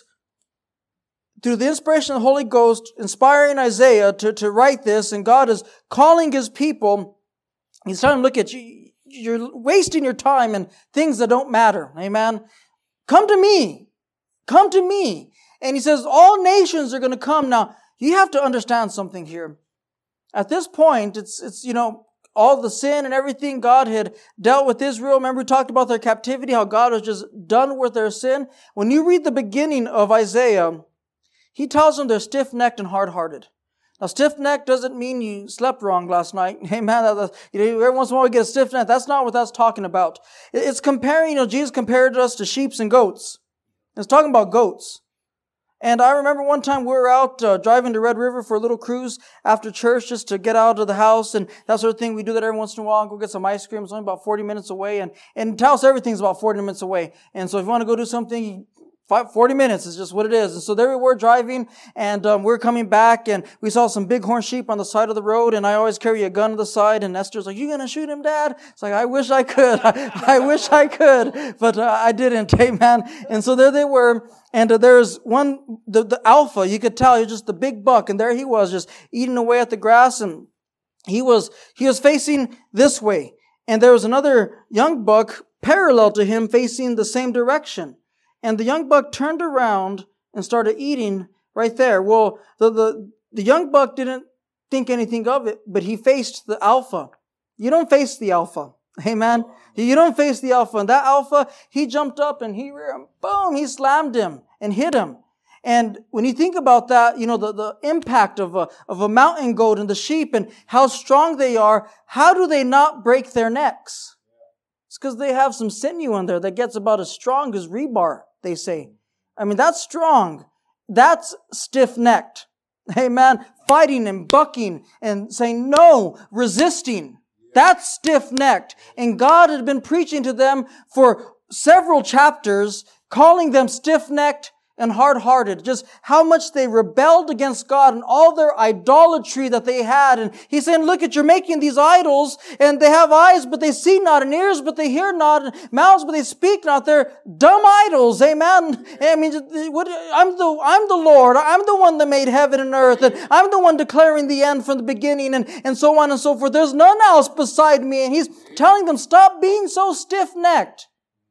A: through the inspiration of the Holy Ghost, inspiring Isaiah to, to write this, and God is calling His people. He's telling them, look at you, you're wasting your time in things that don't matter. Amen. Come to me. Come to me. And He says, all nations are going to come. Now, you have to understand something here. At this point, it's, it's, you know, all the sin and everything God had dealt with Israel. Remember we talked about their captivity, how God was just done with their sin. When you read the beginning of Isaiah, He tells them they're stiff-necked and hard-hearted. Now, stiff-necked doesn't mean you slept wrong last night. Amen. You know, every once in a while we get a stiff-neck. That's not what that's talking about. It's comparing, you know, Jesus compared us to sheep and goats. It's talking about goats. And I remember one time we were out uh, driving to Red River for a little cruise after church just to get out of the house and that sort of thing. We do that every once in a while and go get some ice cream. It's only about forty minutes away. And in Taos, everything's about forty minutes away. And so if you want to go do something, Five, forty minutes is just what it is. And so there we were driving, and um, we were coming back, and we saw some bighorn sheep on the side of the road, and I always carry a gun to the side, and Esther's like, you going to shoot him, Dad? It's like, I wish I could. I, I wish I could, but uh, I didn't, amen. And so there they were, and uh, there's one, the, the alpha, you could tell, he's just the big buck, and there he was, just eating away at the grass, and he was, he was facing this way, and there was another young buck parallel to him facing the same direction. And the young buck turned around and started eating right there. Well, the, the, the young buck didn't think anything of it, but he faced the alpha. You don't face the alpha. Amen. You don't face the alpha. And that alpha, he jumped up and he, boom, he slammed him and hit him. And when you think about that, you know, the, the impact of a, of a mountain goat and the sheep and how strong they are, how do they not break their necks? It's because they have some sinew in there that gets about as strong as rebar, they say. I mean, that's strong. That's stiff-necked. Amen. Fighting and bucking and saying no, resisting. That's stiff-necked. And God had been preaching to them for several chapters, calling them stiff-necked and hard-hearted, just how much they rebelled against God and all their idolatry that they had. And He's saying, look at, you're making these idols, and they have eyes, but they see not, and ears, but they hear not, and mouths, but they speak not. They're dumb idols. Amen. I mean, what, I'm the, I'm the Lord. I'm the one that made heaven and earth, and I'm the one declaring the end from the beginning, and, and so on and so forth. There's none else beside me. And He's telling them, stop being so stiff-necked.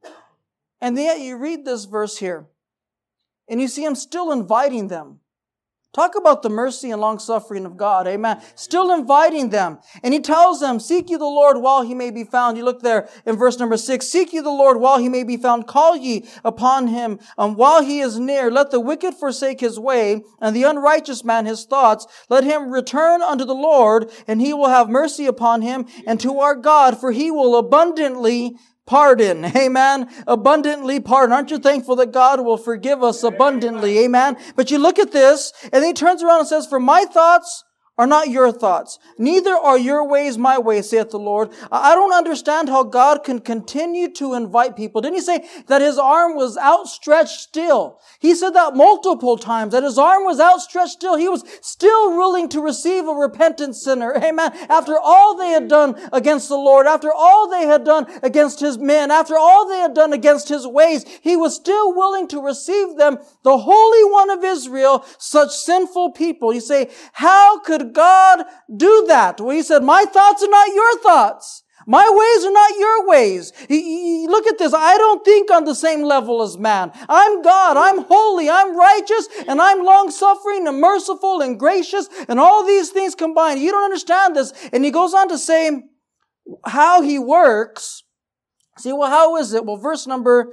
A: And yet you read this verse here, and you see Him still inviting them. Talk about the mercy and long-suffering of God. Amen. Still inviting them. And He tells them, seek ye the Lord while He may be found. You look there in verse number six. Seek ye the Lord while He may be found. Call ye upon Him um, while He is near. Let the wicked forsake his way, and the unrighteous man his thoughts. Let him return unto the Lord, and He will have mercy upon him, and to our God, for He will abundantly pardon. Amen. Abundantly pardon. Aren't you thankful that God will forgive us abundantly? Amen. But you look at this, and then He turns around and says, for my thoughts are not your thoughts, neither are your ways my ways, saith the Lord. I don't understand how God can continue to invite people. Didn't He say that His arm was outstretched still? He said that multiple times, that His arm was outstretched still. He was still willing to receive a repentant sinner. Amen. After all they had done against the Lord, after all they had done against His men, after all they had done against His ways, He was still willing to receive them, the Holy One of Israel, such sinful people. You say, how could could God do that? Well, he said, my thoughts are not your thoughts. My ways are not your ways. He, he, look at this. I don't think on the same level as man. I'm God. I'm holy. I'm righteous. And I'm long-suffering and merciful and gracious. And all these things combined. You don't understand this. And he goes on to say how he works. See, well, how is it? Well, verse number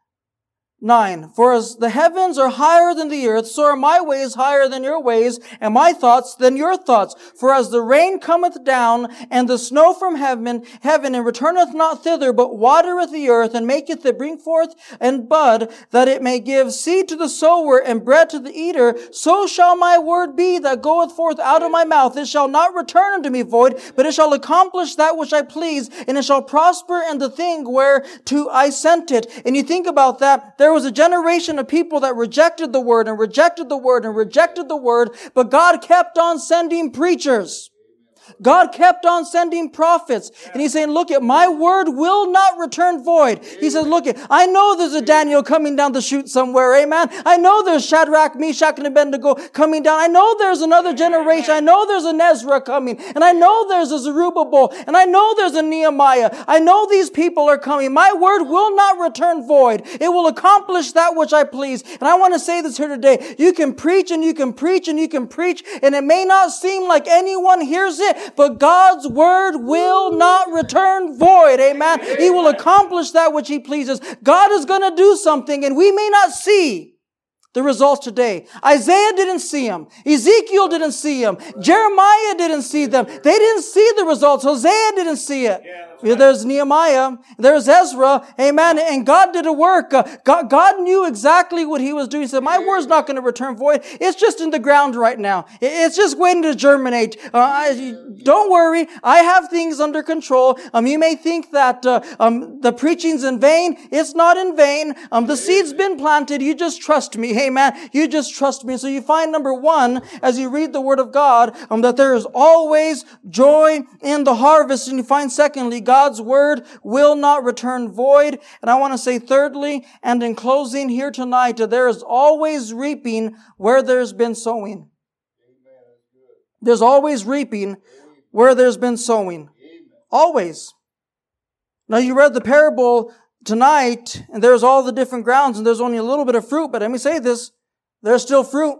A: Nine, for as the heavens are higher than the earth, so are my ways higher than your ways, and my thoughts than your thoughts. For as the rain cometh down, and the snow from heaven, heaven, and returneth not thither, but watereth the earth, and maketh it bring forth and bud, that it may give seed to the sower, and bread to the eater, so shall my word be that goeth forth out of my mouth. It shall not return unto me void, but it shall accomplish that which I please, and it shall prosper in the thing whereto I sent it. And you think about that, there There was a generation of people that rejected the word and rejected the word and rejected the word, but God kept on sending preachers. God kept on sending prophets. And he's saying, look at my word will not return void. He says, look at, I know there's a Daniel coming down the chute somewhere. Amen. I know there's Shadrach, Meshach, and Abednego coming down. I know there's another generation. I know there's an Ezra coming. And I know there's a Zerubbabel. And I know there's a Nehemiah. I know these people are coming. My word will not return void. It will accomplish that which I please. And I want to say this here today. You can preach and you can preach and you can preach, and it may not seem like anyone hears it, but God's word will not return void. Amen. He will accomplish that which he pleases. God is going to do something, and we may not see the results today. Isaiah didn't see them. Ezekiel didn't see them. Jeremiah didn't see them. They didn't see the results. Hosea didn't see it. Yeah, there's Nehemiah. There's Ezra. Amen. And God did a work. Uh, God, God knew exactly what he was doing. He said, my word's not going to return void. It's just in the ground right now. It's just waiting to germinate. Uh, I, don't worry. I have things under control. Um, you may think that uh, um, the preaching's in vain. It's not in vain. Um, the seed's been planted. You just trust me. Amen. You just trust me. So you find, number one, as you read the word of God, um, that there is always joy in the harvest. And you find, secondly, God's word will not return void. And I want to say thirdly, and in closing here tonight, there is always reaping where there's been sowing. There's always reaping where there's been sowing. Always. Now you read the parable tonight, and there's all the different grounds, and there's only a little bit of fruit, but let me say this, there's still fruit.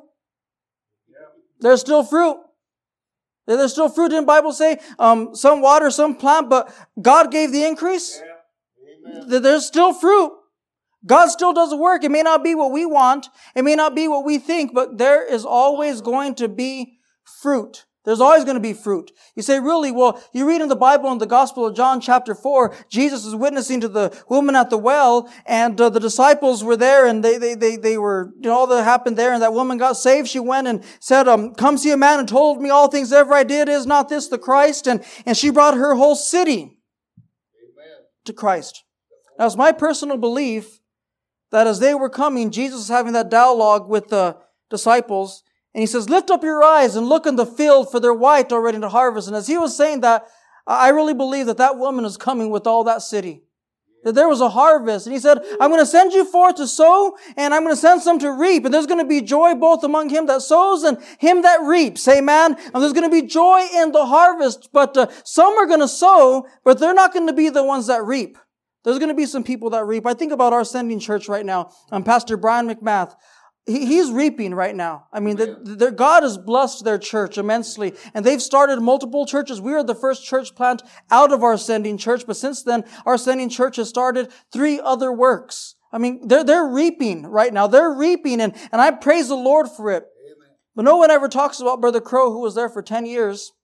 A: There's still fruit. There's still fruit. Didn't the Bible say, um, some water, some plant, but God gave the increase? Yeah. There's still fruit. God still does the work. It may not be what we want. It may not be what we think, but there is always going to be fruit. There's always going to be fruit. You say, really? Well, you read in the Bible in the Gospel of John chapter four, Jesus is witnessing to the woman at the well, and uh, the disciples were there, and they, they, they, they were, you know, all that happened there, and that woman got saved. She went and said, um, come see a man who told me all things ever I did. Is not this the Christ? And, and she brought her whole city Amen. To Christ. Now, it's my personal belief that as they were coming, Jesus was having that dialogue with the disciples, and he says, lift up your eyes and look in the field, for they're white already to harvest. And as he was saying that, I really believe that that woman is coming with all that city. That there was a harvest. And he said, I'm going to send you forth to sow, and I'm going to send some to reap. And there's going to be joy both among him that sows and him that reaps. Amen. And there's going to be joy in the harvest. But uh, some are going to sow, but they're not going to be the ones that reap. There's going to be some people that reap. I think about our sending church right now. Um, Pastor Brian McMath. He, he's reaping right now. I mean, the, the, God has blessed their church immensely. And they've started multiple churches. We are the first church plant out of our sending church. But since then, our sending church has started three other works. I mean, they're, they're reaping right now. They're reaping. And, and I praise the Lord for it. Amen. But no one ever talks about Brother Crow, who was there for ten years.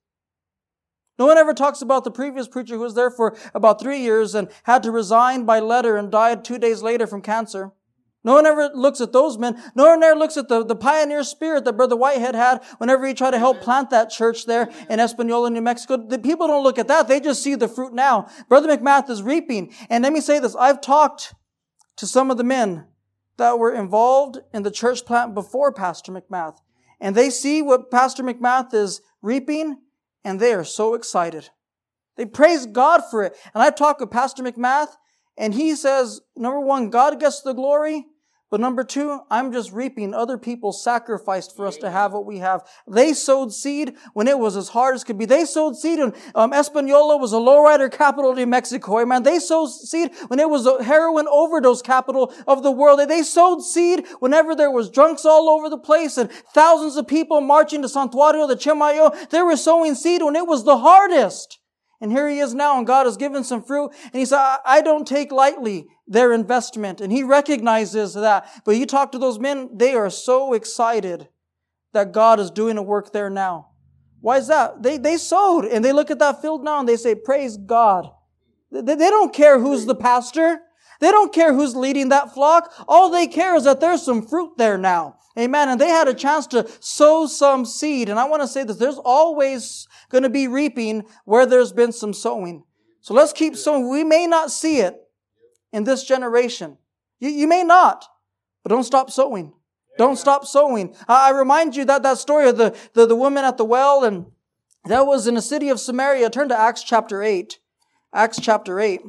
A: No one ever talks about the previous preacher who was there for about three years and had to resign by letter and died two days later from cancer. No one ever looks at those men. No one ever looks at the, the pioneer spirit that Brother Whitehead had whenever he tried to help plant that church there in Espanola, New Mexico. The people don't look at that. They just see the fruit now. Brother McMath is reaping. And let me say this. I've talked to some of the men that were involved in the church plant before Pastor McMath. And they see what Pastor McMath is reaping, and they are so excited. They praise God for it. And I've talked with Pastor McMath, and he says, number one, God gets the glory, But number two, I'm just reaping. Other people sacrificed for us to have what we have. They sowed seed when it was as hard as could be. They sowed seed when um, Española was a lowrider capital of Mexico. Amen. They sowed seed when it was a heroin overdose capital of the world. They sowed seed whenever there was drunks all over the place and thousands of people marching to Santuario de Chimayo. They were sowing seed when it was the hardest. And here he is now, and God has given some fruit. And he said, I, I don't take lightly their investment. And he recognizes that. But you talk to those men, they are so excited that God is doing a work there now. Why is that? They, they sowed, and they look at that field now, and they say, praise God. They, they don't care who's the pastor. They don't care who's leading that flock. All they care is that there's some fruit there now. Amen. And they had a chance to sow some seed. And I want to say this, there's always going to be reaping where there's been some sowing. So let's keep sowing. We may not see it in this generation. You, you may not, but don't stop sowing. Don't stop sowing. I, I remind you that that story of the, the, the woman at the well, and that was in the city of Samaria. Turn to Acts chapter eight. Acts chapter eight.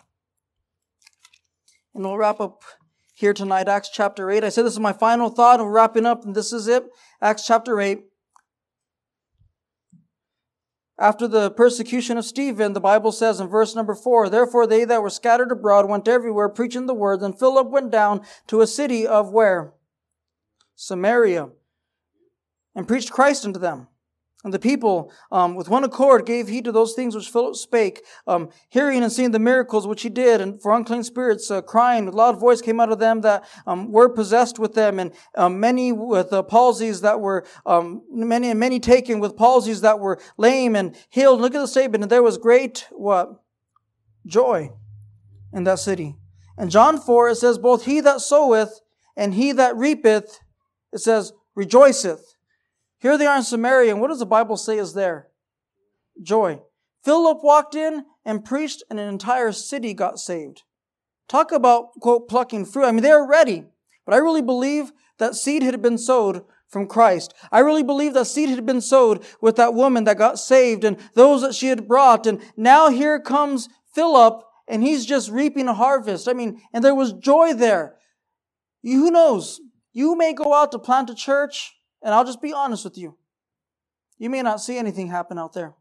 A: And we'll wrap up here tonight, Acts chapter eight. I said this is my final thought. We're wrapping up, and this is it. Acts chapter eight. After the persecution of Stephen, the Bible says in verse number four, therefore they that were scattered abroad went everywhere preaching the word. And Philip went down to a city of where? Samaria. And preached Christ unto them. And the people, um, with one accord, gave heed to those things which Philip spake, um, hearing and seeing the miracles which he did. And for unclean spirits, uh, crying with loud voice came out of them that um, were possessed with them, and um, many with uh, palsies that were um, many and many taken with palsies that were lame and healed. Look at the statement. And there was great what joy in that city. In John four, it says, both he that soweth and he that reapeth, it says, rejoiceth. Here they are in Samaria, and what does the Bible say is there? Joy. Philip walked in and preached, and an entire city got saved. Talk about, quote, plucking fruit. I mean, they were ready. But I really believe that seed had been sowed from Christ. I really believe that seed had been sowed with that woman that got saved and those that she had brought. And now here comes Philip, and he's just reaping a harvest. I mean, and there was joy there. You, who knows? You may go out to plant a church, and I'll just be honest with you. You may not see anything happen out there.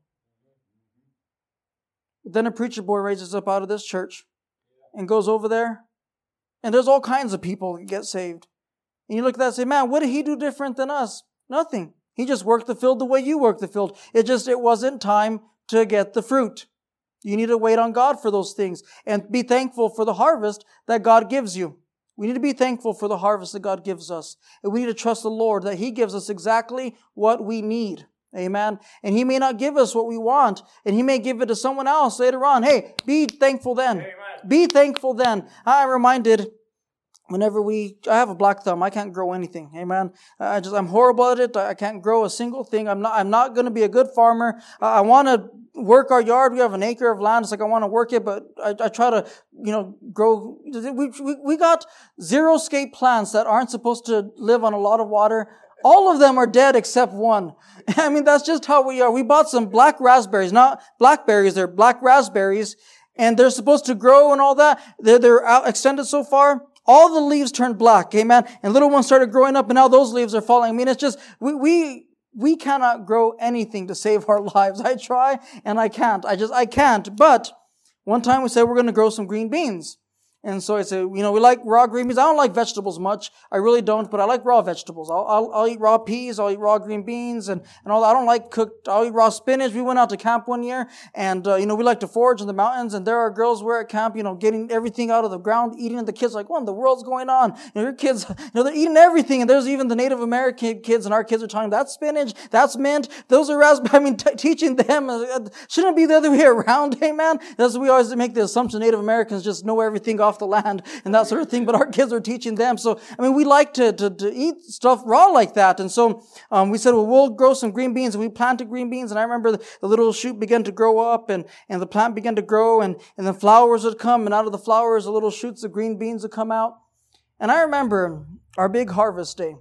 A: But then a preacher boy raises up out of this church and goes over there, and there's all kinds of people that get saved. And you look at that and say, man, what did he do different than us? Nothing. He just worked the field the way you work the field. It just, it wasn't time to get the fruit. You need to wait on God for those things and be thankful for the harvest that God gives you. We need to be thankful for the harvest that God gives us. And we need to trust the Lord that He gives us exactly what we need. Amen. And He may not give us what we want, and He may give it to someone else later on. Hey, be thankful then. Amen. Be thankful then. I'm reminded whenever we, I have a black thumb. I can't grow anything. Amen. I just, I'm horrible at it. I can't grow a single thing. I'm not, I'm not going to be a good farmer. I, I want to work our yard. We have an acre of land. It's like I want to work it, but I, I try to, you know, grow. We, we, we got xeriscape plants that aren't supposed to live on a lot of water. All of them are dead except one. I mean, that's just how we are. We bought some black raspberries, not blackberries. They're black raspberries, and they're supposed to grow and all that. They're, they're out extended so far. All the leaves turned black. Amen. And little ones started growing up, and now those leaves are falling. I mean, it's just, we, we, We cannot grow anything to save our lives. I try and I can't. I just, I can't. But one time we said we're going to grow some green beans. And so I said, you know, we like raw green beans. I don't like vegetables much. I really don't, but I like raw vegetables. I'll, I'll, I'll eat raw peas. I'll eat raw green beans and, and all that. I don't like cooked. I'll eat raw spinach. We went out to camp one year and, uh, you know, we like to forage in the mountains, and there are girls who are at camp, you know, getting everything out of the ground, eating, and the kids are like, what in the world's going on? You know, your kids, you know, they're eating everything. And there's even the Native American kids, and our kids are telling them, that's spinach, that's mint, those are raspberry. I mean, t- teaching them, uh, shouldn't it be the other way around? Amen. That's, we always make the assumption Native Americans just know everything off the land and that sort of thing, but our kids are teaching them. So, I mean, we like to, to, to eat stuff raw like that. And so, um, we said, well, we'll grow some green beans, and we planted green beans. And I remember the, the little shoot began to grow up, and, and the plant began to grow, and, and then flowers would come, and out of the flowers, the little shoots of green beans would come out. And I remember our big harvest day.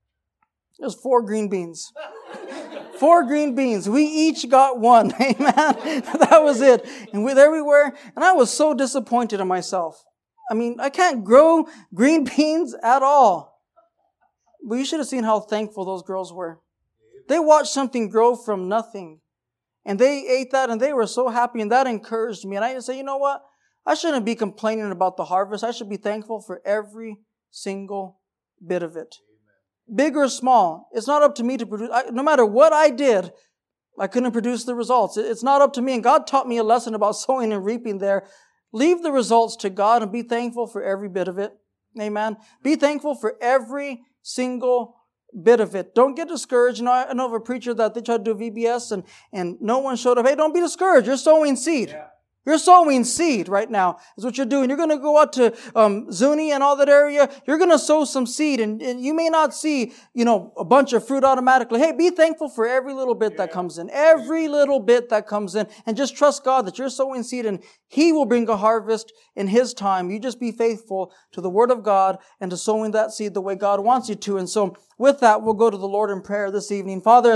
A: There's four green beans. Four green beans. We each got one. Amen. That was it. And we, there we were. And I was so disappointed in myself. I mean, I can't grow green beans at all. But you should have seen how thankful those girls were. They watched something grow from nothing. And they ate that and they were so happy, and that encouraged me. And I just say, you know what? I shouldn't be complaining about the harvest. I should be thankful for every single bit of it. Big or small, it's not up to me to produce. I, no matter what I did, I couldn't produce the results. It's not up to me. And God taught me a lesson about sowing and reaping there. Leave the results to God and be thankful for every bit of it. Amen. Be thankful for every single bit of it. Don't get discouraged. You know, I know of a preacher that they tried to do V B S and, and no one showed up. Hey, don't be discouraged. You're sowing seed. Yeah. You're sowing seed right now is what you're doing. You're going to go out to um, Zuni and all that area. You're going to sow some seed, and, and you may not see, you know, a bunch of fruit automatically. Hey, be thankful for every little bit yeah. that comes in. Every little bit that comes in. And just trust God that you're sowing seed and He will bring a harvest in His time. You just be faithful to the Word of God and to sowing that seed the way God wants you to. And so with that, we'll go to the Lord in prayer this evening. Father,